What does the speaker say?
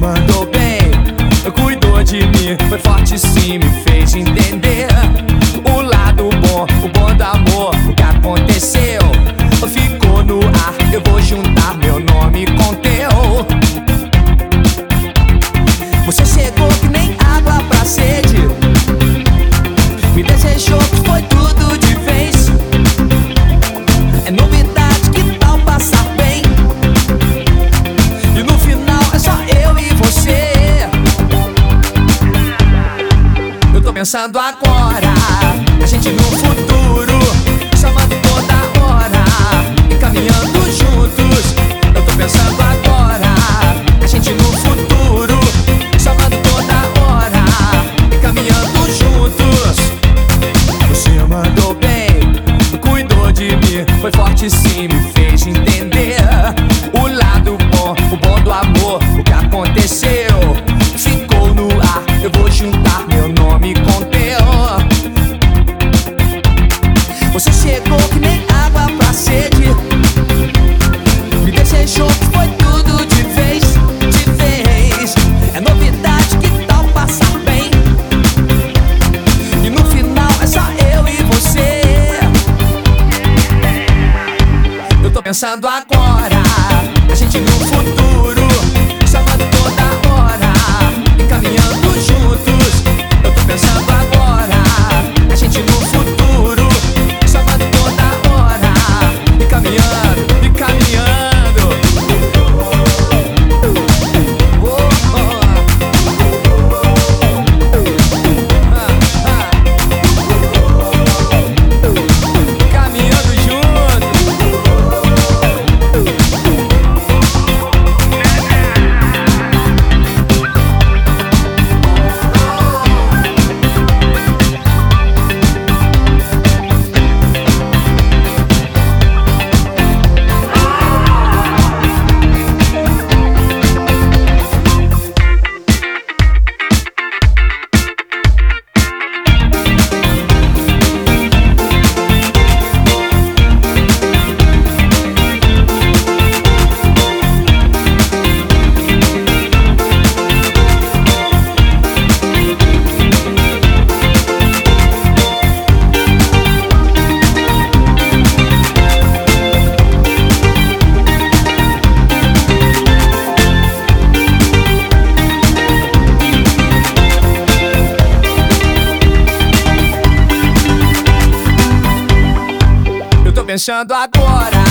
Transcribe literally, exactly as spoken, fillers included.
mandou bem, cuidou de mim, foi forte sim, me fez entender o lado bom, o bom do amor. O que aconteceu ficou no ar, eu vou juntar meu nome com teu. Você chegou que nem água pra sede, me desejou que foi tudo de vez. É novidade, que tal passar bem? E no final é só eu e você. Eu tô pensando agora, a gente no futuro, chamando toda hora e caminhando juntos. Eu tô pensando agora, a gente no futuro, chamando toda hora e caminhando juntos. Você mandou bem, cuidou de mim, foi forte sim, me fez entender o lado bom, o bom do amor. O que aconteceu ficou no ar, eu vou juntar meu nome com teu. Você chegou que nem água pra sede, me desejou que foi tudo de vez, de vez. É novidade, que tal passar bem? E no final é só eu e você. Eu tô pensando agora, a gente no futuro, chamando toda hora e caminhando juntos. Eu tô pensando agora, a gente no futuro, chamando toda hora e caminhando, e caminhando. Oh, oh. Ah, ah. Caminhando junto. Pensando agora,